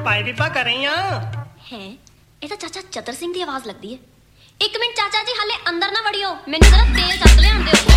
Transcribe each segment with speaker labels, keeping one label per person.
Speaker 1: ਪਾਈ ਵੀ ਪਾ ਕਰ ਰਹੀ ਆ
Speaker 2: ਹੈ ਇਹ ਤਾਂ ਚਾਚਾ ਚਤਰ ਸਿੰਘ ਦੀ ਆਵਾਜ਼ ਲੱਗਦੀ ਹੈ। ਇੱਕ ਮਿੰਟ ਚਾਚਾ ਜੀ ਹਾਲੇ ਅੰਦਰ ਨਾ ਵੜਿਓ, ਮੈਨੂੰ ਜ਼ਰਾ ਤੇਲ ਚੱਕ ਲਿਆਉਂਦੇ ਹੋ।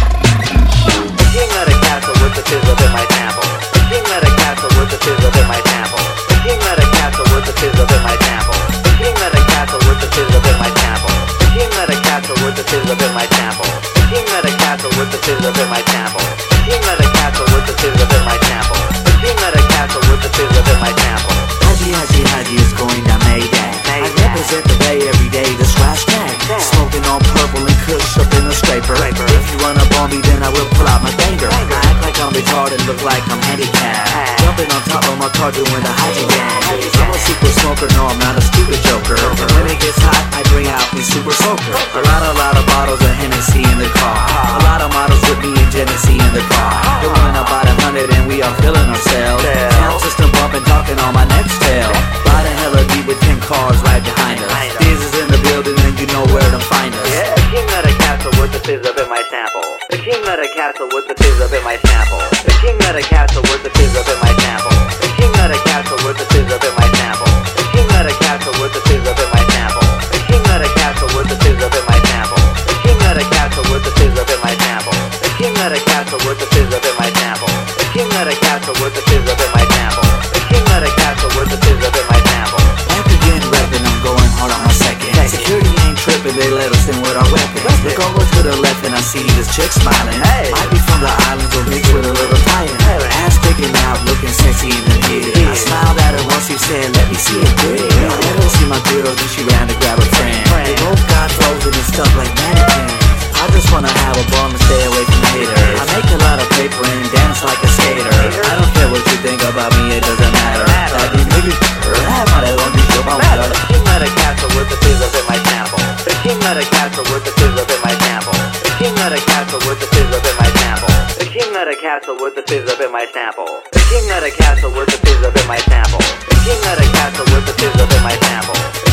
Speaker 3: King of the castle with the sizzle in my temple. The king of the castle with the sizzle in my temple. The king of the castle with the sizzle in my temple. The king of the castle with the sizzle in my temple. The king of the castle with the sizzle in my temple. The king of the castle with the sizzle in my temple. The king of the castle with the sizzle in my temple. The king of the castle with the sizzle in my temple.
Speaker 4: Haji, Haji, Haji is going to Mayday. I represent the Bay every day, the scratch tag. Smoking on purple and kush up in a scraper. If you run up on me, then I will pull out my banger. I act like I'm retarded, look like I'm handicapped. Jumping on top of my car doing the Haji gang. I'm a super smoker, no, I'm not a stupid joker. When it gets hot, I bring out the super soaker. A lot of bottles of Hennessy in the car. A lot of models with me and Genesee in the car. Doing about 100 and we are feeling ourselves. Sound system bumping, talking on my next tail. Riding hella deep with 10 cars right behind us. Diz is in the building and you know where to find us.
Speaker 3: Yeah, the king of the castle with the sizzle in my sample. The king of the castle with the sizzle in my sample. The king of the castle with the sizzle in my sample. The king of the castle with the sizzle in my sample. The king of the castle with the sizzle in my sample. The king of the castle with the sizzle in my sample. The king of the castle with the sizzle in my sample. The king of the castle with the sizzle in my sample. The king of the castle with the sizzle in my sample. The king of the castle with the sizzle in my sample.
Speaker 4: Back again rapping, I'm going hard on my second. Security ain't tripping, they let us in with our weapons. Look over to the left and I see this chick smiling. Might be from the islands or mixed with a little Thailand. Ass sticking out, looking sexy in the head. I smiled at her once, she said, let me see it grin. I let her see my girl, then she ran to grab a friend. They both got frozen and stuff like mannequins. I just wanna have a ball and stay away from haters. I make a lot of paper and dance like a skater. I don't care what you think about me, it doesn't matter. That these niggas rap, I don't need your mouth.
Speaker 3: The king of the castle with the sizzle in my sample. The king of the castle with the sizzle in my sample. The king of the castle with the sizzle in my sample. The king of the castle with the sizzle in my sample. The king of the castle with the sizzle in my sample. The king of the castle with the sizzle in my sample.